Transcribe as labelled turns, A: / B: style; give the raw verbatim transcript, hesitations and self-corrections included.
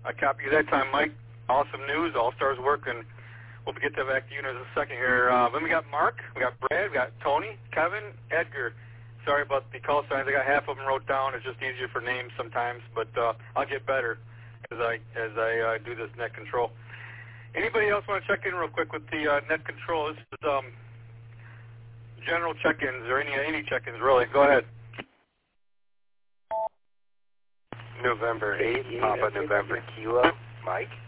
A: I copy you that time, Mike. Awesome news. All-Stars working. We'll get to back to you in a second here. Uh, then we got Mark, we got Brad, we got Tony, Kevin, Edgar. Sorry about the call signs. I got half of them wrote down. It's just easier for names sometimes, but uh, I'll get better as I as I uh, do this net control. Anybody else want to check in real quick with the uh, net control? This is um, general check-ins or any any check-ins really. Go ahead.
B: November eighth, Papa November Kilo, Mike.